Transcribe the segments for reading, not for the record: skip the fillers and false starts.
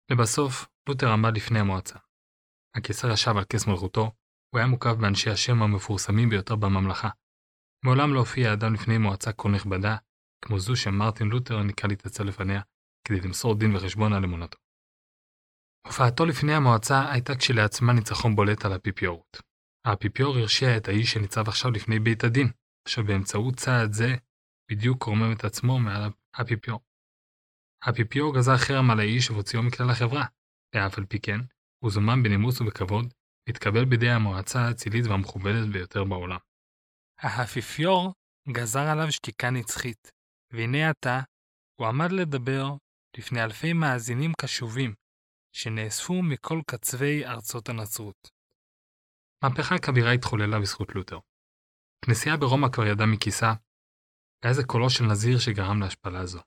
לבסוף, לותר עמד לפני המועצה. הקיסר ישב על כס מלכותו, הוא היה מוקף באנשי השם המפורסמים ביותר בממלכה. מעולם לא הופיע אדם לפני מועצה כה נכבדה, כמו זו שמרטין לותר נקרא להתייצב לפניה, כדי למסור דין וחשבון על אמונתו. הופעתו לפני המועצה הייתה כשלעצמה ניצחון בולט על האפיפיורות. האפיפיור הרשיע את האיש שניצב עכשיו לפני בית הדין, אשר באמצעות צעד זה בדיוק קורמם את עצמו מעל האפיפיור. האפיפיור גזר חרם על האיש והוציאו מכלל החברה, ואף על פי כן, הוא זומן בנימוס ובכבוד, והתקבל בידי המועצה האצילית והמכובדת ביותר בעולם. האפיפיור גזר עליו שתיקה נצחית, והנה עתה הוא עמד לדבר לפני אלפי מאזינים קשובים, שנאספו מכל קצווי ארצות הנצרות. מהפכה כבירה התחוללה בזכות לותר. כנסייה ברומא כבר ידעה מכיסה, והיה זה קולו של נזיר שגרם להשפלה זו.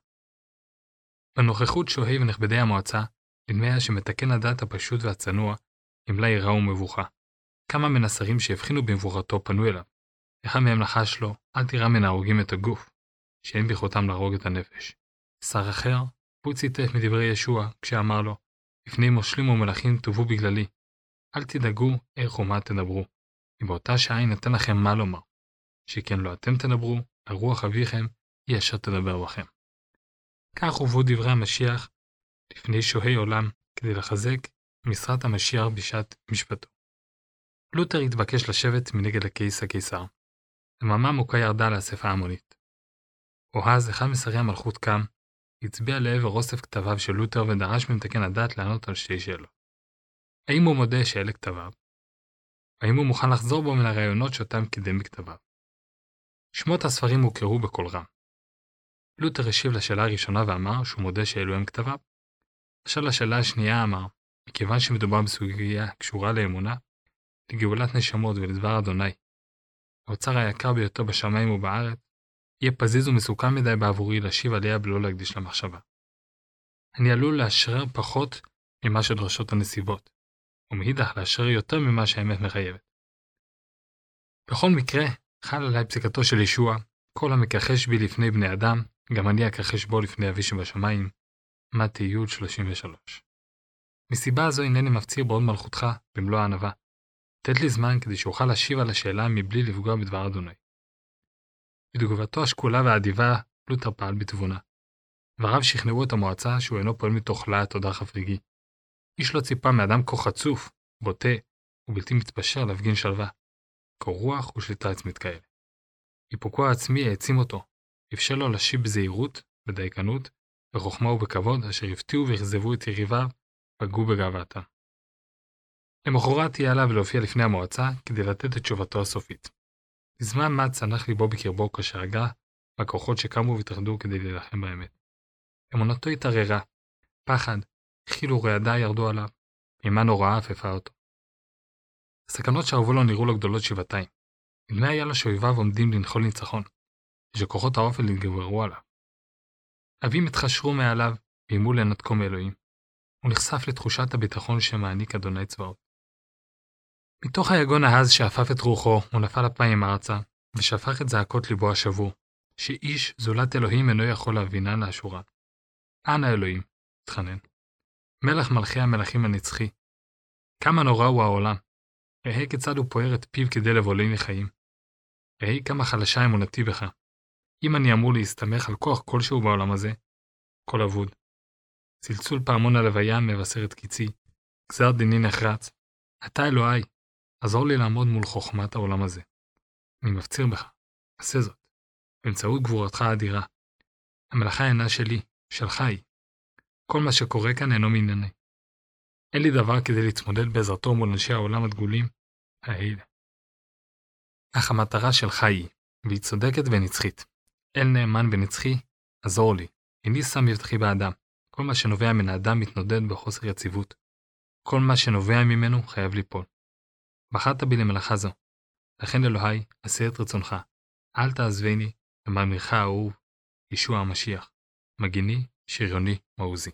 בנוכחות שוהי ונכבדי המועצה, נדמה היה שמתקן הדת הפשוט והצנוע, המלה יראה ומבוכה. כמה מן השרים שהבחינו במבוכתו פנו אליו. אחד מהם לחש לו, אל תירא מן ההורגים את הגוף, שאין ביכולתם להרוג את הנפש. שר אחר, הוא ציטט מדברי ישוע, כשאמר לו, לפני מושלים ומלכים תובו בגללי, אל תדאגו איך ומה תדברו, כי באותה שעה ינתן לכם מה לומר, שכן לא אתם תדברו, הרוח אביכם היא אשר תדבר בכם. כך הובאו דברי המשיח לפני שוהי עולם, כדי לחזק משרת המשיח בשעת משפטו. לותר התבקש לשבת מנגד הכיס הקיסר. דממה עמוקה ירדה לאספה ההמונית. אז אחד משרי המלכות קם, הצביע לעבר אוסף כתביו של לותר ודרש ממתקן הדת לענות על שתי שאלות. האם הוא מודה שאלה כתביו? האם הוא מוכן לחזור בו מן הרעיונות שאותם קידם בכתביו? שמות הספרים הוקראו בקול רם. לותר השיב לשאלה הראשונה ואמר שהוא מודה שאלו הם כתביו. עכשיו לשאלה השנייה אמר, מכיוון שמדובר בסוגיה קשורה לאמונה, לגאולת נשמות ולדבר אדוני, האוצר היקר ביותר בשמיים ובארץ, יהיה פזיז ומסוכן מדי בעבורי להשיב עליה בלא להקדיש למחשבה. אני עלול לאשרר פחות ממה שדרשות הנסיבות, ומאידך לאשרר יותר ממה שהאמת מחייבת. בכל מקרה, חל עליי פסיקתו של ישוע, כל המכחש בי לפני בני אדם, גם אני אכחש בו לפני אבי שבשמיים, מתי י' 33. מסיבה הזו אינני מפציר בעוד מלכותך במלוא הענווה. תת לי זמן כדי שאוכל להשיב על השאלה מבלי לפגוע בדבר אדוני. בתגובתו השקולה והאדיבה, לותר פעל בתבונה. דבריו שכנעו את המועצה שהוא אינו פועל מתוך להט או דחף רגעי. איש לא ציפה מאדם כה חצוף, בוטה ובלתי מתפשר להפגין שלווה, קור רוח ושליטה עצמית כאלה. איפוקו העצמי העצים אותו, אפשר לו להשיב בזהירות, בדייקנות, בחוכמה ובכבוד, אשר הפתיעו והכזבו את יריביו, פגעו בגאוותם. למחרת תהיה עליו להופיע לפני המועצה כדי לתת את תשובתו הסופית. בזמן מה צנח ליבו בקרבו כאשר הגה בכוחות שקמו והתאחדו כדי להילחם באמת. אמונתו התערערה, פחד, חיל ורעדה ירדו עליו, אימה נוראה אפפה אותו. הסכנות שערבו לו נראו לו גדולות שבעתיים. נדמה היה לו שאויביו עומדים לנחול ניצחון, ושכוחות האופל התגברו עליו. אבים התחשרו מעליו ואיימו לנתקו מאלוהים. הוא נחשף לתחושת הביטחון שמעניק אדוני צבאות. מתוך היגון העז שאפף את רוחו, הוא נפל אפיים ארצה, ושפך את זעקות ליבו השבור, שאיש זולת אלוהים אינו יכול להבינן לאשורן. אנא אלוהים, התחנן. מלך מלכי המלכים הנצחי. כמה נורא הוא העולם. ראה כיצד הוא פוער את פיו כדי לבולני חיים. ראה כמה חלשה אמונתי בך. אם אני אמור להסתמך על כוח כלשהו בעולם הזה, כל אבוד. צלצול פעמון הלוויה מבשר את קיצי, גזר דיני נחרץ. אתה אלוהי, עזור לי לעמוד מול חוכמת העולם הזה. אני מפציר בך, עשה זאת, באמצעות גבורתך האדירה. המלאכה אינה שלי, שלך היא. כל מה שקורה כאן אינו מענייני. אין לי דבר כדי להתמודד בעזרתו מול אנשי העולם הדגולים, האלה. אך המטרה שלך היא, והיא צודקת ונצחית. אל נאמן ונצחי, עזור לי. איני שם מבטחי באדם. כל מה שנובע מן האדם מתנודד בחוסר יציבות. כל מה שנובע ממנו חייב ליפול. בחרת בי למלאכה זו. לכן אלוהי, עשה את רצונך. אל תעזבני, ומאמירך האהוב, ישוע המשיח. מגיני, שריוני, מעוזי.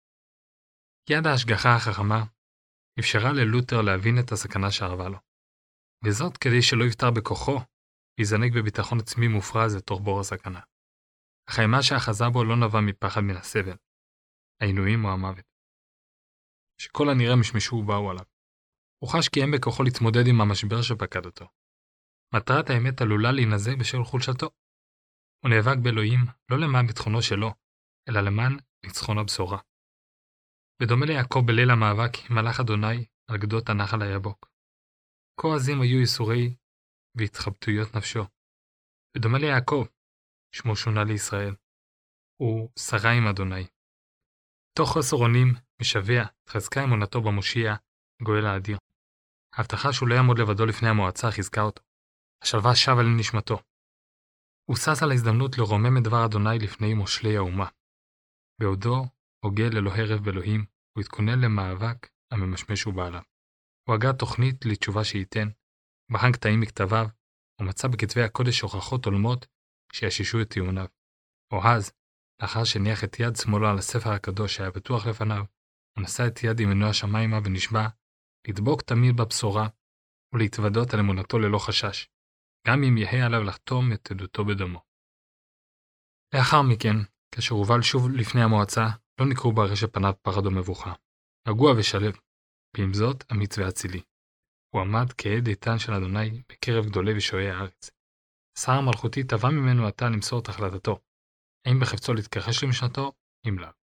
יד ההשגחה החכמה אפשרה ללותר להבין את הסכנה שערבה לו. וזאת כדי שלא יפתר בכוחו, ויזנק בביטחון עצמי מופרז לתוך בור הסכנה. אך האימה שאחזה בו לא נבע מפחד מן הסבל, העינויים או המוות. שכל הנראה משמשו ובאו עליו. הוא חש כי אין בכוחו להתמודד עם המשבר שפקד אותו. מטרת האמת עלולה להינזק בשל חולשתו. הוא נאבק באלוהים לא למען ביטחונו שלו, אלא למען ניצחון הבשורה. בדומה ליעקב בליל המאבק עם מלאך אדוני על גדות הנחל היבוק. כה עזים היו ייסורי והתחבטויות נפשו. בדומה ליעקב, שמו שונה לישראל, הוא שרה עם אדוני. תוך חוסר אונים משווע התחזקה אמונתו במושיע, גואל האדיר. ההבטחה שהוא לא יעמוד לבדו לפני המועצה חיזקה אותו. השלווה שבה לנשמתו. הוא שש על ההזדמנות לרומם את דבר אדוני לפני מושלי האומה. בעודו הוגה ללא הרף באלוהים, הוא התכונן למאבק הממשמש ובעליו. הוא הגה תוכנית לתשובה שייתן, בחן קטעים מכתביו, ומצא בכתבי הקודש הוכחות הולמות שישישו את טיעוניו. או אז, לאחר שניח את יד שמאלו על הספר הקדוש שהיה בטוח לפניו, הוא נשא את יד ימינו השמיימה ונשבע לדבוק תמיד בבשורה ולהתוודות על אמונתו ללא חשש, גם אם יהא עליו לחתום את עדותו בדמו. לאחר מכן, כאשר הובל שוב לפני המועצה, לא ניכרו ברשת פניו פחד או מבוכה. רגוע ושלב, ועם זאת אמיץ ואצילי. הוא עמד כעד איתן של אדוני בקרב גדולי ושועי הארץ. שר המלכותי תבע ממנו עתה למסור את החלטתו, האם בחפצו להתכחש למשנתו, אם לאו.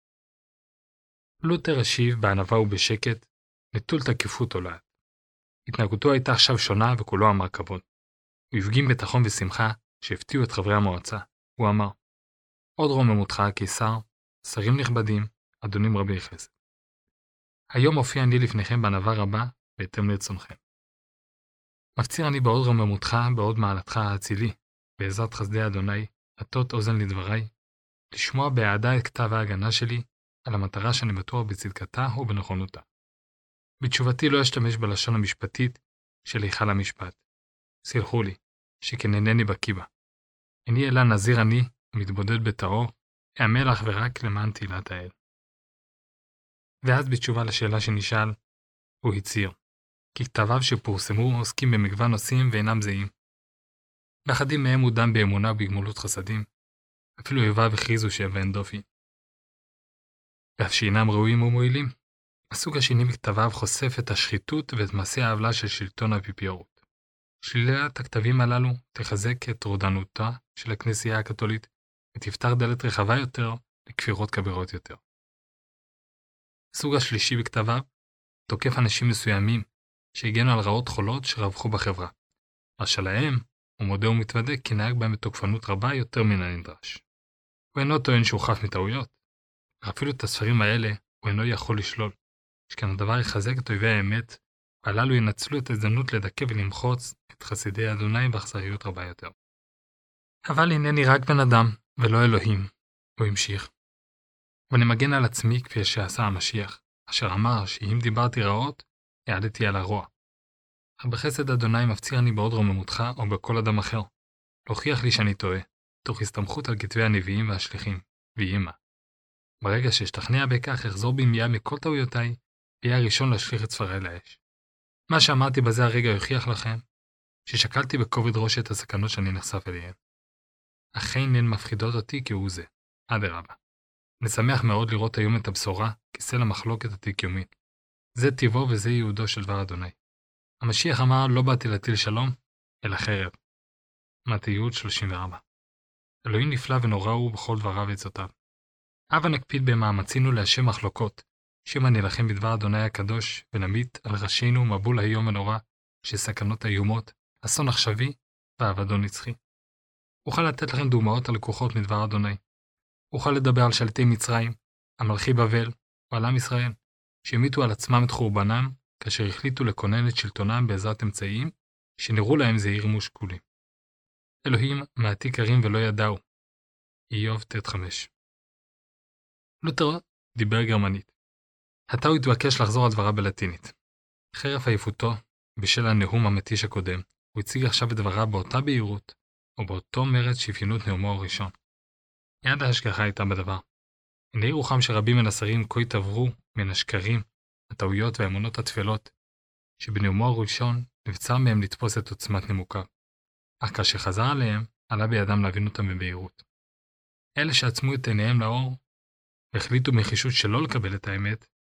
לותר השיב בענווה ובשקט, נטול תקיפות או לעד. התנהגותו הייתה עכשיו שונה וכולו אמר כבוד. הוא הפגין ביטחון ושמחה שהפתיעו את חברי המועצה. הוא אמר, עוד רוממותך הקיסר, שרים נכבדים, אדונים רבי חסד. היום מופיע אני לפניכם בענווה רבה בהתאם לרצונכם. מפציר אני בעוד רוממותך, בעוד מעלתך האצילי, בעזרת חסדי אדוני, להטות אוזן לדבריי, לשמוע באהדה את כתב ההגנה שלי על המטרה שאני בטוח בצדקתה ובנכונותה. בתשובתי לא אשתמש בלשון המשפטית של היכל המשפט. סלחו לי, שכן אינני בקיא בה. איני אלא נזיר אני, המתבודד בטהור, אעמל אך ורק למען תהילת האל. ואז בתשובה לשאלה שנשאל, הוא הצהיר, כי כתביו שפורסמו עוסקים במגוון נושאים ואינם זהים. באחדים מהם הוא דן באמונה ובגמולות חסדים, אפילו אויביו הכריזו שאין דופי. ואף שאינם ראויים ומועילים, הסוג השני מכתביו חושף את השחיתות ואת מעשי העוולה של שלטון האפיפיורות. שלילת הכתבים הללו תחזק את רודנותה של הכנסייה הקתולית ותפתח דלת רחבה יותר לכפירות כבירות יותר. הסוג השלישי בכתביו תוקף אנשים מסוימים שהגנו על רעות חולות שרווחו בחברה, אשר להם הוא מודה ומתוודה כי נהג בהם בתוקפנות רבה יותר מן הנדרש. הוא אינו טוען שהוא חף מטעויות, אך אפילו את הספרים האלה הוא אינו יכול לשלול, שכן הדבר יחזק את אויבי האמת, והללו ינצלו את ההזדמנות לדכא ולמחוץ את חסידי אדוני באכזריות רבה יותר. אבל הנני רק בן אדם ולא אלוהים, הוא המשיך. ואני מגן על עצמי כפי שעשה המשיח, אשר אמר שאם דיברתי רעות, העדתי על הרוע. אך בחסד אדוני מפציר אני בעוד רוממותך או בכל אדם אחר, להוכיח לי שאני טועה, תוך הסתמכות על כתבי הנביאים והשליחים, ויהי מה. ברגע שאשתכנע בכך, אחזור במייד מכל טעויותיי, ויהיה הראשון להשליך את ספרי לאש. מה שאמרתי בזה הרגע יוכיח לכם, ששקלתי בכובד ראש את הסכנות שאני נחשף אליהן. אכן הן מפחידות אותי כהוא זה, אדרבה. נשמח מאוד לראות היום את הבשורה, כסלע המחלוקת התיקיומית. זה טבעו וזה ייעודו של דבר אדוני. המשיח אמר, לא באתי להטיל שלום, אלא חרב. מתתיהו 34. אלוהים נפלא ונורא הוא בכל דבריו ועצותיו. הבה נקפיד במאמצינו להשם מחלוקות, שמא נלחם בדבר אדוני הקדוש, ונמיט על ראשינו מבול היום הנורא, שסכנות האיומות, אסון עכשווי ואבדון נצחי. אוכל לתת לכם דוגמאות הלקוחות מדבר אדוני. אוכל לדבר על שלטי מצרים, על מלכי בבל ועל עם ישראל, שהמיתו על עצמם את חורבנם, כאשר החליטו לקונן את שלטונם בעזרת אמצעים, שנראו להם זעירים ושקולים. אלוהים מעתיק ערים ולא ידעו. איוב ט5. לותר דיבר גרמנית. עתה הוא התבקש לחזור על דבריו בלטינית. חרף עייפותו, בשל הנאום המתיש הקודם, הוא הציג עכשיו את דבריו באותה בהירות, או באותו מרץ שאפיינו את נאומו הראשון. יד ההשגחה הייתה בדבר. הנה רוחם שרבים מן השרים כה התעברו מן השקרים, הטעויות והאמונות התפלות, שבנאומו הראשון נבצר מהם לתפוס את עוצמת נימוקיו. אך כאשר חזר עליהם, עלה בידם להבין אותם בבהירות. אלה שעצמו את עיניהם לאור, והחליטו מחישות שלא לקבל את האמת,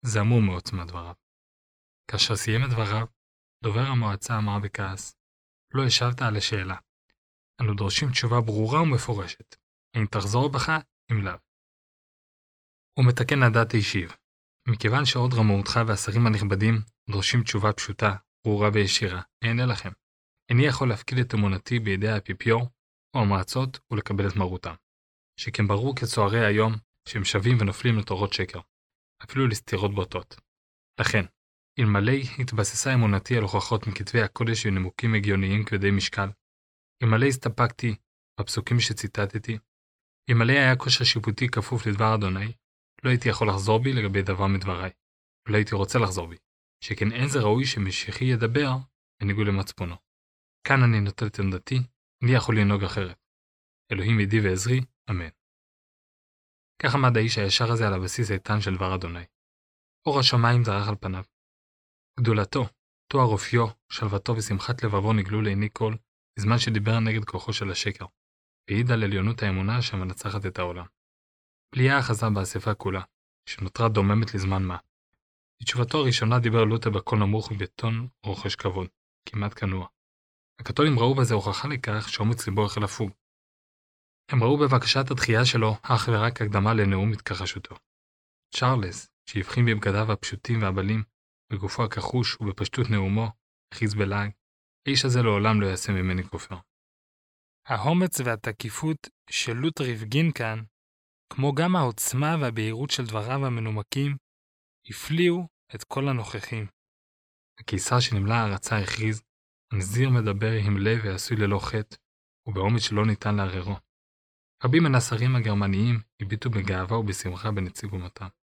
זעמו מעוצמת דבריו. כאשר סיים את דבריו, דובר המועצה אמר בכעס, לא השבת על השאלה. אנו דורשים תשובה ברורה ומפורשת. האם תחזור בך, אם לאו. הוא מתקן הדת הישיב. מכיוון שעוד רמאותך והשרים הנכבדים דורשים תשובה פשוטה, ברורה וישירה, אענה לכם. איני יכול להפקיד את אמונתי בידי האפיפיור או המועצות ולקבל את מרותם. שכן ברור כצוערי היום שהם שווים ונופלים לתורות שקר, אפילו לסתירות בוטות. לכן, אלמלא התבססה אמונתי על הוכחות מכתבי הקודש ונימוקים הגיוניים כבדי משקל, אלמלא הסתפקתי בפסוקים שציטטתי, אלמלא היה כושר שיפוטי כפוף לדבר אדוני, לא הייתי יכול לחזור בי לגבי דבר מדבריי, ולא הייתי רוצה לחזור בי, שכן אין זה ראוי שמשיחי ידבר בניגוד למצפונו. כאן אני נוטל את עמדתי, אני יכול לנהוג אחרת. אלוהים ידי ועזרי, אמן. כך עמד האיש הישר הזה על הבסיס איתן של דבר אדוני. אור השמיים זרח על פניו. גדולתו, תואר אופיו, שלוותו ושמחת לבבו נגלו לעיני כל, בזמן שדיבר נגד כוחו של השקר, והעיד על עליונות האמונה שמנצחת את העולם. פליאה אחזה באספה כולה, שנותרה דוממת לזמן מה. בתשובתו הראשונה דיבר לותר בקול נמוך ובטון רוחש כבוד, כמעט כנוע. הקתולים ראו בזה הוכחה לכך שאומץ ליבו החל לפוג. הם ראו בבקשת התחייה שלו אך ורק הקדמה לנאום התכחשותו. צ'ארלס, שהבחין בבגדיו הפשוטים והבלים, בגופו הכחוש ובפשטות נאומו, הכריז בלעג, האיש הזה לעולם לא יעשה ממני כופר. האומץ והתקיפות של לותר הפגין כאן, כמו גם העוצמה והבהירות של דבריו המנומקים, הפליאו את כל הנוכחים. הקיסר שנמלא הערצה הכריז, הנזיר מדבר עם לב ועשוי ללא חטא, ובאומץ שלא ניתן לערערו. רבים מן השרים הגרמניים הביטו בגאווה ובשמחה בנציג אומתם.